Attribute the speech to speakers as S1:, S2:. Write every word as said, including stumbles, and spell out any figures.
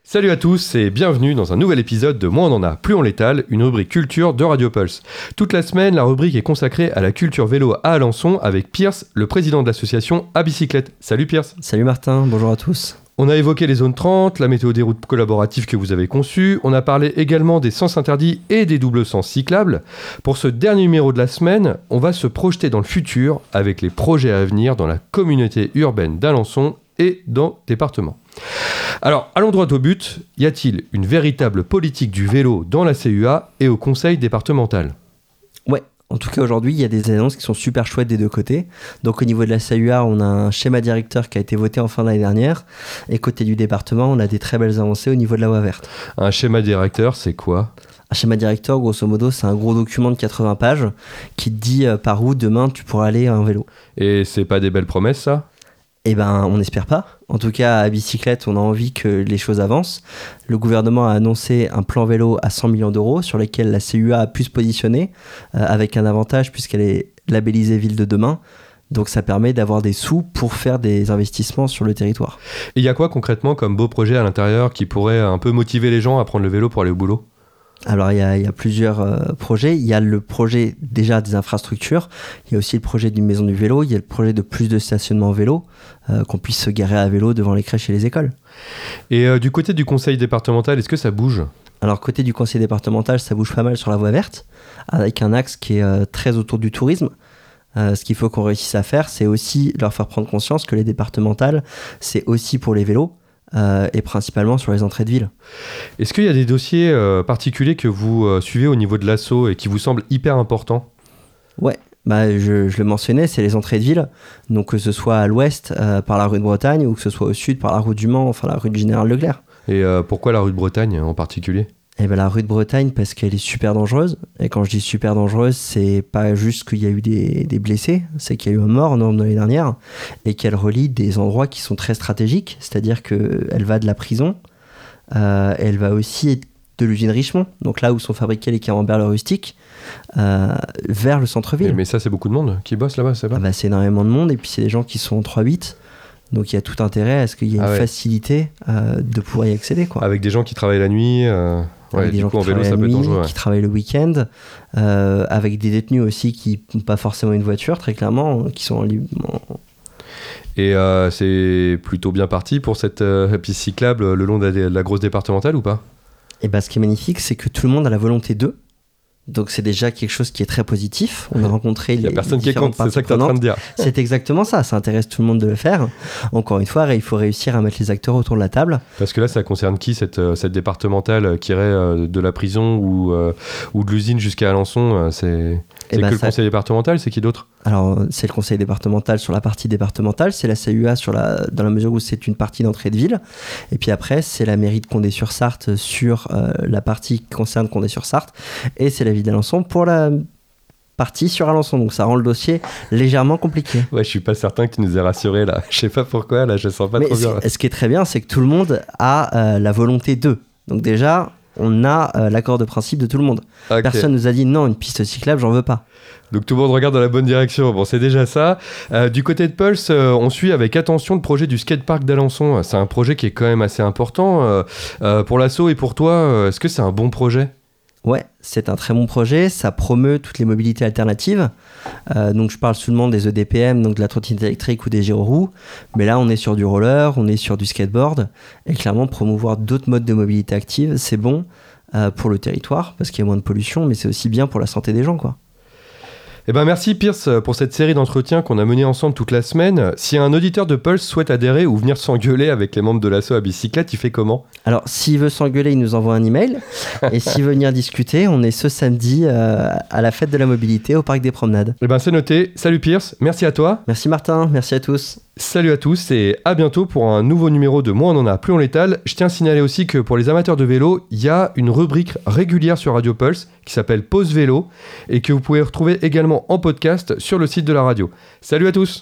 S1: Salut à tous et bienvenue dans un nouvel épisode de Moins on en a, plus on l'étale, une rubrique culture de Radio Pulse. Toute la semaine, la rubrique est consacrée à la culture vélo à Alençon avec Pierce, le président de l'association A Bicyclette. Salut Pierce.
S2: Salut Martin, bonjour à tous.
S1: On a évoqué les zones trente, la météo des routes collaboratives que vous avez conçues, on a parlé également des sens interdits et des doubles sens cyclables. Pour ce dernier numéro de la semaine, on va se projeter dans le futur avec les projets à venir dans la communauté urbaine d'Alençon et dans le département. Alors, allons droit au but, y a-t-il une véritable politique du vélo dans la C U A et au conseil départemental ?
S2: Ouais, en tout cas aujourd'hui, il y a des annonces qui sont super chouettes des deux côtés. Donc au niveau de la C U A, on a un schéma directeur qui a été voté en fin d'année dernière. Et côté du département, on a des très belles avancées au niveau de la voie verte.
S1: Un schéma directeur, c'est quoi ?
S2: Un schéma directeur, grosso modo, c'est un gros document de quatre-vingts pages qui te dit euh, par où demain tu pourras aller en vélo.
S1: Et c'est pas des belles promesses, ça ?
S2: Eh ben, on n'espère pas. En tout cas, à Bicyclette, on a envie que les choses avancent. Le gouvernement a annoncé un plan vélo à cent millions d'euros sur lequel la C U A a pu se positionner euh, avec un avantage puisqu'elle est labellisée ville de demain. Donc ça permet d'avoir des sous pour faire des investissements sur le territoire.
S1: Et il y a quoi concrètement comme beau projet à l'intérieur qui pourrait un peu motiver les gens à prendre le vélo pour aller au boulot ?
S2: Alors il y a, il y a plusieurs euh, projets. Il y a le projet déjà des infrastructures. Il y a aussi le projet d'une maison du vélo. Il y a le projet de plus de stationnement vélo, euh, qu'on puisse se garer à vélo devant les crèches et les écoles.
S1: Et euh, du côté du conseil départemental, est-ce que ça bouge ?
S2: Alors côté du conseil départemental, ça bouge pas mal sur la voie verte, avec un axe qui est euh, très autour du tourisme. Euh, ce qu'il faut qu'on réussisse à faire, c'est aussi leur faire prendre conscience que les départementales, c'est aussi pour les vélos. Euh, et principalement sur les entrées de ville.
S1: Est-ce qu'il y a des dossiers euh, particuliers que vous euh, suivez au niveau de l'asso et qui vous semblent hyper importants ?
S2: Ouais, bah, je, je le mentionnais, c'est les entrées de ville. Donc que ce soit à l'ouest euh, par la rue de Bretagne ou que ce soit au sud par la rue du Mans, enfin la rue du Général Leclerc.
S1: Et euh, pourquoi la rue de Bretagne en particulier ?
S2: Eh ben, la rue de Bretagne parce qu'elle est super dangereuse. Et quand je dis super dangereuse, c'est pas juste qu'il y a eu des, des blessés, c'est qu'il y a eu un mort dans l'année dernière et qu'elle relie des endroits qui sont très stratégiques. C'est-à-dire qu'elle va de la prison, euh, elle va aussi de l'usine Richemont, donc là où sont fabriqués les camemberts rustiques, euh, vers le centre-ville.
S1: Mais ça, c'est beaucoup de monde qui bosse là-bas, c'est pas ?
S2: Ah bah, c'est énormément de monde et puis c'est des gens qui sont en trois huit. Donc il y a tout intérêt à ce qu'il y ait
S1: ah
S2: une
S1: ouais.
S2: facilité euh, de pouvoir y accéder, quoi.
S1: Avec des gens qui travaillent la nuit, euh, ouais,
S2: avec des
S1: du
S2: gens
S1: coup en
S2: qui
S1: vélo
S2: travaillent
S1: ça
S2: la
S1: peut être
S2: nuit,
S1: dangereux. Ouais.
S2: qui travaillent le week-end, euh, avec des détenus aussi qui n'ont pas forcément une voiture, très clairement, qui sont en libre.
S1: Et euh, c'est plutôt bien parti pour cette euh, piste cyclable le long de la, de la grosse départementale ou pas ?
S2: Et bah, ce qui est magnifique, c'est que tout le monde a la volonté d'eux. Donc c'est déjà quelque chose qui est très positif. On a rencontré les.
S1: Il n'y a personne qui est contre, c'est ça que tu es en train de dire.
S2: C'est exactement ça, ça intéresse tout le monde de le faire. Encore une fois, il faut réussir à mettre les acteurs autour de la table.
S1: Parce que là, ça concerne qui, cette, cette départementale qui irait de la prison ou, euh, ou de l'usine jusqu'à Alençon ? C'est, c'est
S2: ben
S1: que
S2: ça...
S1: le conseil départemental, c'est qui d'autre ?
S2: Alors, c'est le conseil départemental sur la partie départementale, c'est la C U A sur la, dans la mesure où c'est une partie d'entrée de ville. Et puis après, c'est la mairie de Condé-sur-Sarthe sur euh, la partie qui concerne Condé-sur-Sarthe. Et c'est la ville d'Alençon pour la partie sur Alençon. Donc ça rend le dossier légèrement compliqué.
S1: Ouais, je suis pas certain que tu nous aies rassurés là. Je sais pas pourquoi, là, je sens pas
S2: Mais
S1: trop bien.
S2: Ce, ce qui est très bien, c'est que tout le monde a euh, la volonté d'eux. Donc déjà, on a euh, l'accord de principe de tout le monde. Okay. Personne nous a dit non, une piste cyclable, j'en veux pas.
S1: Donc tout le monde regarde dans la bonne direction, bon c'est déjà ça. Euh, du côté de Pulse, euh, on suit avec attention le projet du skatepark d'Alençon. C'est un projet qui est quand même assez important euh, euh, pour l'asso et pour toi. Euh, est-ce que c'est un bon projet ?
S2: Ouais, c'est un très bon projet, ça promeut toutes les mobilités alternatives. Euh, donc je parle seulement des E D P M, donc de la trottinette électrique ou des gyroroues. Mais là on est sur du roller, on est sur du skateboard. Et clairement promouvoir d'autres modes de mobilité active, c'est bon euh, pour le territoire parce qu'il y a moins de pollution, mais c'est aussi bien pour la santé des gens, quoi.
S1: Eh ben merci Pierce pour cette série d'entretiens qu'on a menés ensemble toute la semaine. Si un auditeur de Pulse souhaite adhérer ou venir s'engueuler avec les membres de l'asso à bicyclette, il fait comment ?
S2: Alors s'il veut s'engueuler, il nous envoie un email. Et s'il veut venir discuter, on est ce samedi euh, à la fête de la mobilité au Parc des Promenades.
S1: Eh ben c'est noté. Salut Pierce, merci à toi.
S2: Merci Martin, merci à tous.
S1: Salut à tous et à bientôt pour un nouveau numéro de Moins on en a, plus on l'étale. Je tiens à signaler aussi que pour les amateurs de vélo, il y a une rubrique régulière sur Radio Pulse qui s'appelle Pause Vélo et que vous pouvez retrouver également en podcast sur le site de la radio. Salut à tous!